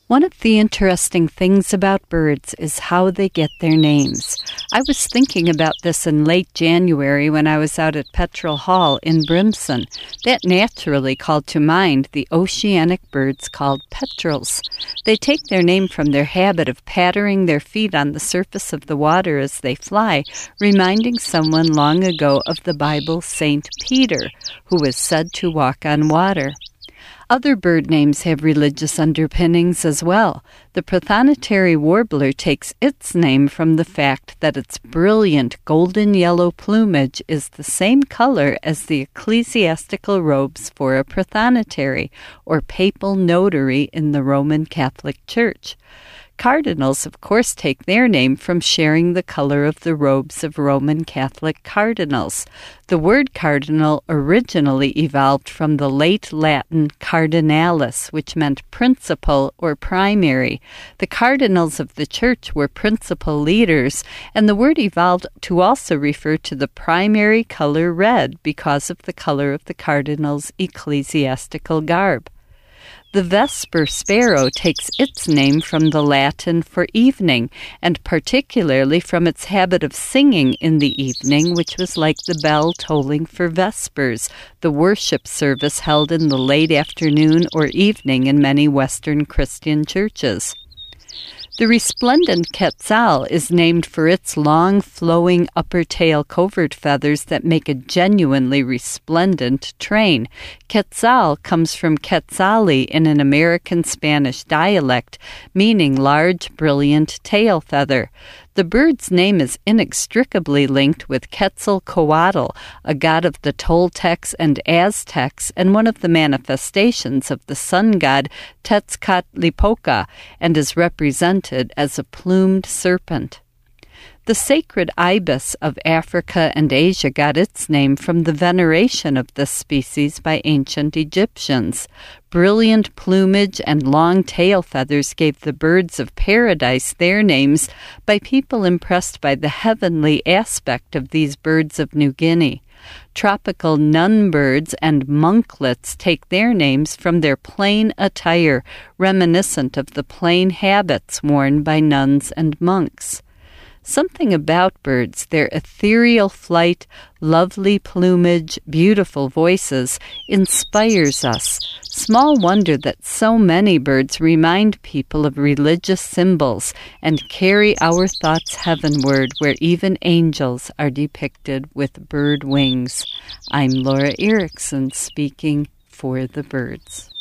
One of the interesting things about birds is how they get their names. I was thinking about this in late January when I was out at Petrel Hall in Brimson. That naturally called to mind the oceanic birds called petrels. They take their name from their habit of pattering their feet on the surface of the water as they fly, reminding someone long ago of the Bible's Saint Peter, who was said to walk on water. Other bird names have religious underpinnings as well. The prothonotary warbler takes its name from the fact that its brilliant golden yellow plumage is the same color as the ecclesiastical robes for a prothonotary, or papal notary in the Roman Catholic Church. Cardinals, of course, take their name from sharing the color of the robes of Roman Catholic cardinals. The word cardinal originally evolved from the late Latin cardinalis, which meant principal or primary. The cardinals of the church were principal leaders, and the word evolved to also refer to the primary color red because of the color of the cardinal's ecclesiastical garb. The vesper sparrow takes its name from the Latin for evening, and particularly from its habit of singing in the evening, which was like the bell tolling for vespers, the worship service held in the late afternoon or evening in many Western Christian churches. The resplendent quetzal is named for its long, flowing upper tail covert feathers that make a genuinely resplendent train. Quetzal comes from quetzali in an American Spanish dialect, meaning large, brilliant tail feather. The bird's name is inextricably linked with Quetzalcoatl, a god of the Toltecs and Aztecs and one of the manifestations of the sun god Tezcatlipoca, and is represented as a plumed serpent. The sacred ibis of Africa and Asia got its name from the veneration of this species by ancient Egyptians. Brilliant plumage and long tail feathers gave the birds of paradise their names by people impressed by the heavenly aspect of these birds of New Guinea. Tropical nun birds and monklets take their names from their plain attire, reminiscent of the plain habits worn by nuns and monks. Something about birds, their ethereal flight, lovely plumage, beautiful voices, inspires us. Small wonder that so many birds remind people of religious symbols and carry our thoughts heavenward, where even angels are depicted with bird wings. I'm Laura Erickson, speaking for the birds.